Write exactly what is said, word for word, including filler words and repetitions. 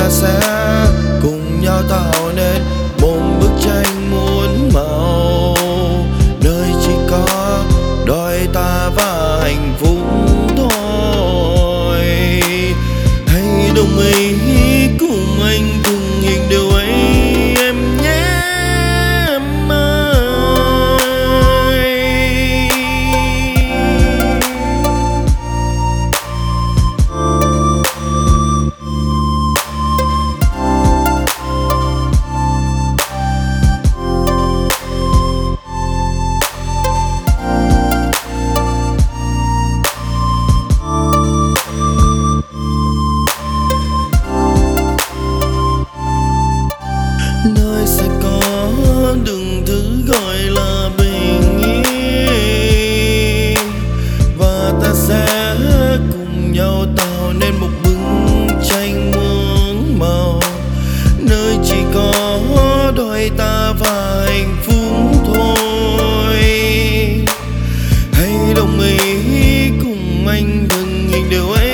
ta sẽ cùng nhau tạo nên một bức tranh muôn màu, nơi chỉ có đôi ta và hạnh phúc thôi. Hãy đồng ý cùng anh thực hiện điều ấy em nhé em ơi. Nơi sẽ có đừng thứ gọi là bình yên, và ta sẽ cùng nhau tạo nên một bức tranh muôn màu, nơi chỉ có đôi ta và hạnh phúc thôi. Hãy đồng ý cùng anh thực hiện điều ấy